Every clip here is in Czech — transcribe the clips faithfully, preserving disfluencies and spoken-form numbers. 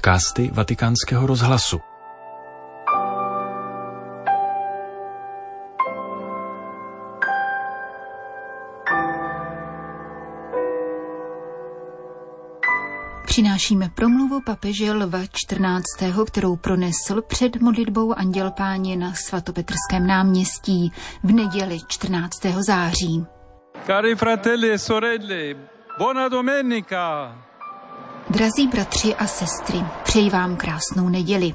Podcasty Vatikánského rozhlasu. Přinášíme promluvu papeže Lva čtrnáctého., kterou pronesl před modlitbou Anděl Páně na svatopetrském náměstí v neděli čtrnáctého září. Cari fratelli e sorelle, buona domenica. Drazí bratři a sestry, přeji vám krásnou neděli.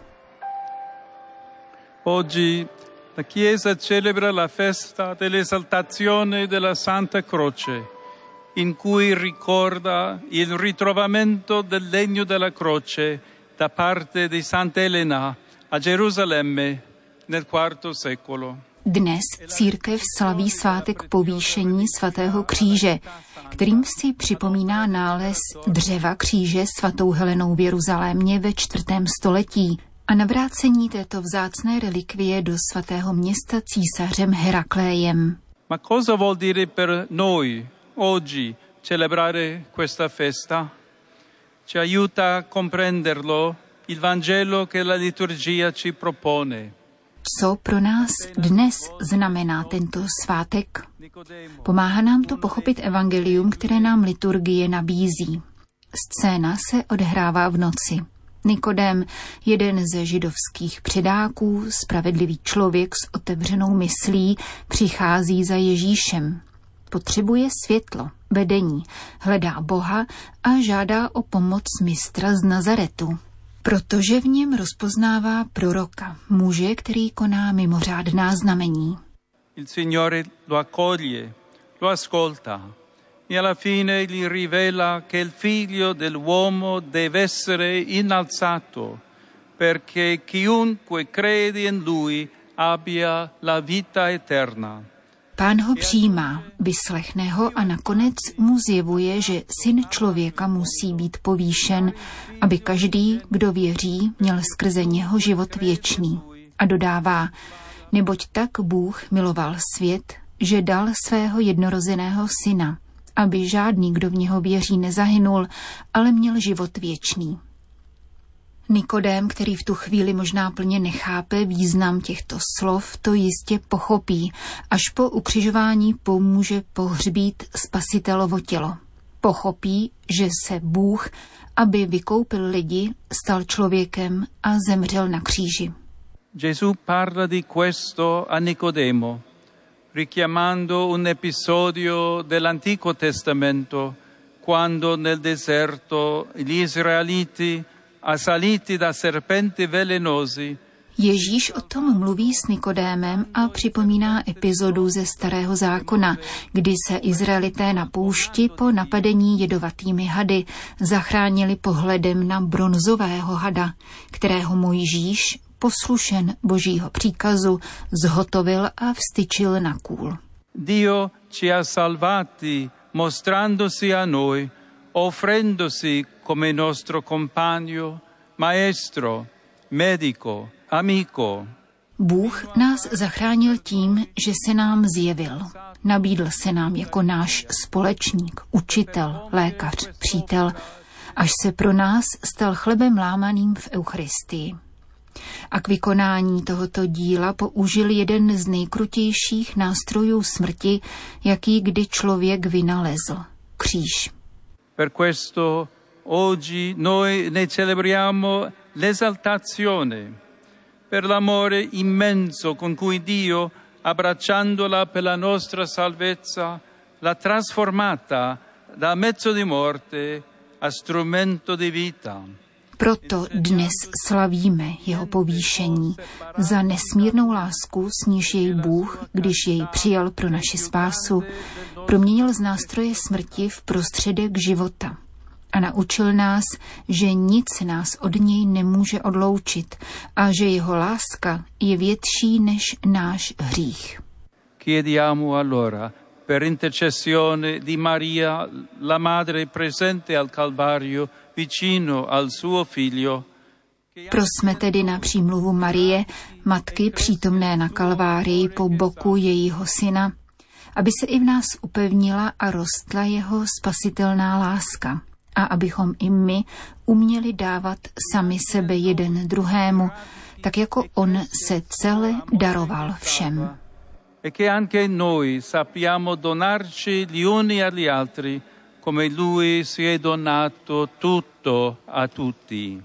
Oggi la Chiesa celebra la festa dell'esaltazione della Santa Croce, in cui ricorda il ritrovamento del legno della croce da parte di Santa Elena a Gerusalemme nel quarto secolo. Dnes církev slaví svátek povýšení svatého kříže, kterým si připomíná nález dřeva kříže svatou Helenou v Jeruzalémě ve čtvrtém století a navrácení této vzácné relikvie do svatého města císařem Herakléjem. Ma cosa vuol dire per noi oggi celebrare questa festa? Ci aiuta a comprenderlo il Vangelo che la liturgia ci propone. Co pro nás dnes znamená tento svátek? Pomáhá nám to pochopit evangelium, které nám liturgie nabízí. Scéna se odhrává v noci. Nikodém, jeden ze židovských předáků, spravedlivý člověk s otevřenou myslí, přichází za Ježíšem. Potřebuje světlo, vedení, hledá Boha a žádá o pomoc mistra z Nazaretu. Protože v něm rozpoznává proroka, muže, který koná mimořádná znamení. Il Signore lo accoglie, lo ascolta e alla fine gli rivela che il figlio dell'uomo deve essere innalzato perché chiunque crede in lui abbia la vita eterna. Pán ho přijímá, vyslechne ho a nakonec mu zjevuje, že syn člověka musí být povýšen, aby každý, kdo věří, měl skrze něho život věčný. A dodává, neboť tak Bůh miloval svět, že dal svého jednorozeného syna, aby žádný, kdo v něho věří, nezahynul, ale měl život věčný. Nikodém, který v tu chvíli možná plně nechápe význam těchto slov, to jistě pochopí, až po ukřižování pomůže pohřbít Spasitelovo tělo. Pochopí, že se Bůh, aby vykoupil lidi, stal člověkem a zemřel na kříži. Gesù parla di questo a Nicodemo, richiamando un episodio dell'Antico Testamento, quando nel deserto gli Israeliti assaliti da serpenti velenosi. Ježíš o tom mluví s Nikodémem a připomíná epizodu ze Starého zákona, kdy se Izraelité na poušti po napadení jedovatými hady zachránili pohledem na bronzového hada, kterého Mojžíš, poslušen Božího příkazu, zhotovil a vstyčil na kůl. Dio ci ha salvati mostrandosi a noi, offrendosi come nostro compagno, maestro, medico, amico. Bůh nás zachránil tím, že se nám zjevil. Nabídl se nám jako náš společník, učitel, lékař, přítel, až se pro nás stal chlebem lámaným v Eucharistii. A k vykonání tohoto díla použil jeden z nejkrutějších nástrojů smrti, jaký kdy člověk vynalezl – kříž. Per questo oggi noi ne celebriamo l'esaltazione, per l'amore immenso con cui Dio, abbracciandola per la nostra salvezza, l'ha trasformata da mezzo di morte a strumento di vita. Proto dnes slavíme jeho povýšení za nesmírnou lásku, s níž jej Bůh, když jej přijal pro naši spásu, proměnil z nástroje smrti v prostředek života a naučil nás, že nic nás od něj nemůže odloučit a že jeho láska je větší než náš hřích. Chiediamo allora per intercessione di Maria, la madre presente al Calvario, vicino al suo figlio. Prosme tedy na přímluvu Marie, matky přítomné na Kalvárii po boku jejího syna, aby se i v nás upevnila a rostla jeho spasitelná láska a abychom i my uměli dávat sami sebe jeden druhému, tak jako on se celé daroval všem. E che anche noi sappiamo donarci gli uni agli altri, come lui si è donato tutto a tutti.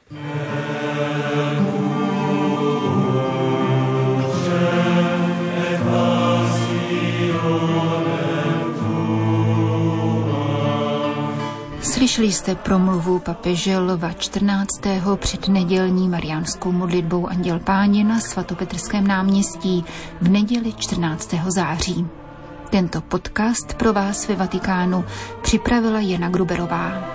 Slyšeli jste promluvu papeže Lva čtrnáctého před nedělní mariánskou modlitbou Anděl Páně na svatopetrském náměstí v neděli čtrnáctého září. Tento podcast pro vás ve Vatikánu připravila Jana Gruberová.